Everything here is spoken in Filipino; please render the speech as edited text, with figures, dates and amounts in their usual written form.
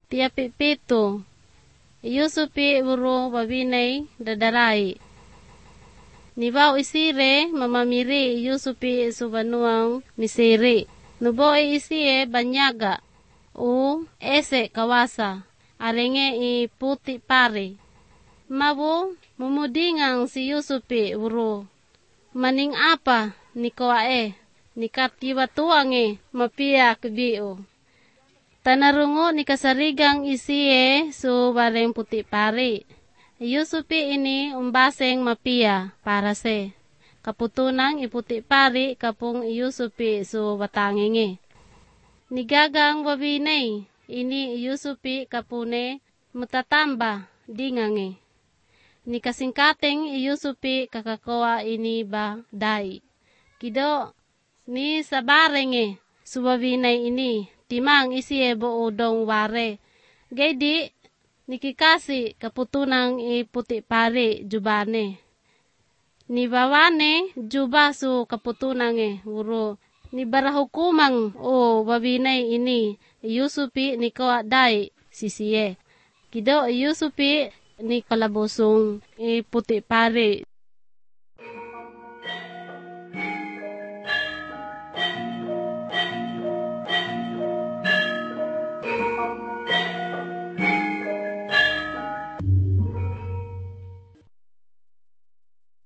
Tiapipito, Yusupi buro babinay dadaray. Nibaw isire mamamiri Yusupi subanuang misiri. Nuboy isiye banyaga o ese kawasa. Arenge iputi pare. Mabu mumudingang si Yusupi buro. Maning apa ni koae ni katiwatuange mapia kebio. Tanarungo ni kasarigang isiye so bareng puti pare. Yusupi ini umbaseng mapia para se. Kaputunang iputi pare kapung Yusupi so batangenge. Nigagang wabinay ini Yusupi kapune mutatamba dingange. Ni kasingkateng Yusupi kakakoa ini ba dai. Kido ni sabarenge subabinay ini timang isiye bo udong ware. Gaydi nikikasi kaputunang iputi pare jubane. Ni bawane juba su kaputunang uro. Ni barahukumang o babinay ini Yusupi ni koa dai sisiye. Kido Yusupi ni kalabusong iputi pare